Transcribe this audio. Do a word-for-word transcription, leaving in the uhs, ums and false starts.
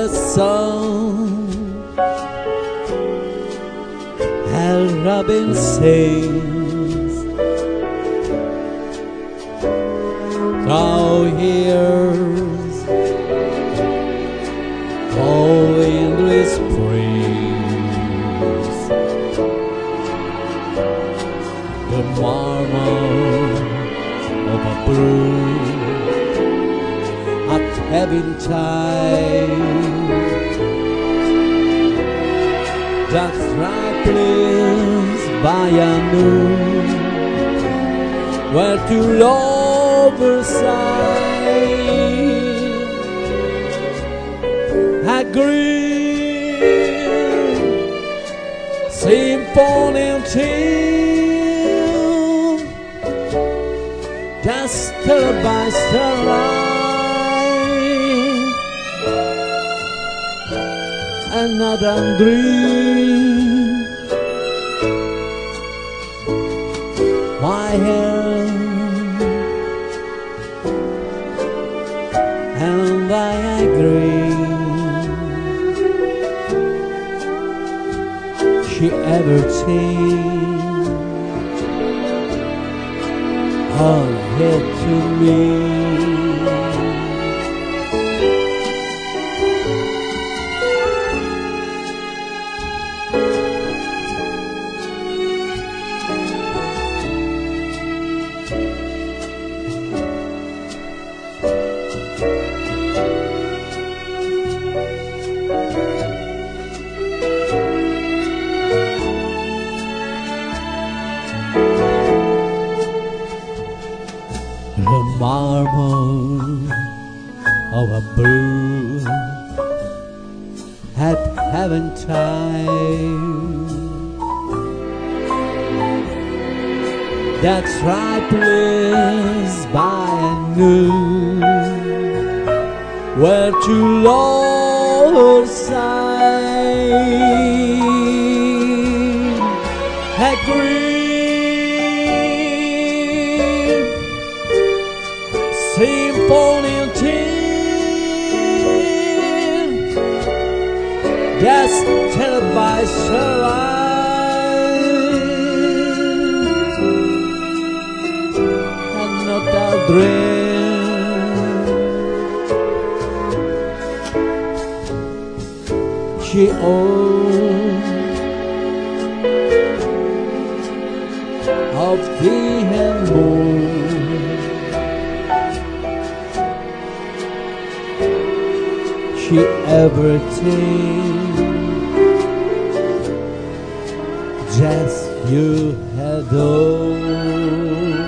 the sun and robin sings thou hears oh endless praise the murmur of a brook at heaven tide that ripens by a moon where two lovers sigh agree symphony tune just stir by starlight another dream my hand and I agree she ever changed her head to me. The murmur of a brook at heaven tide that ripens by a noon where two lovers sigh agree symphony tune just tell by starlight another dream she owns of thee and more she ever take just you adore.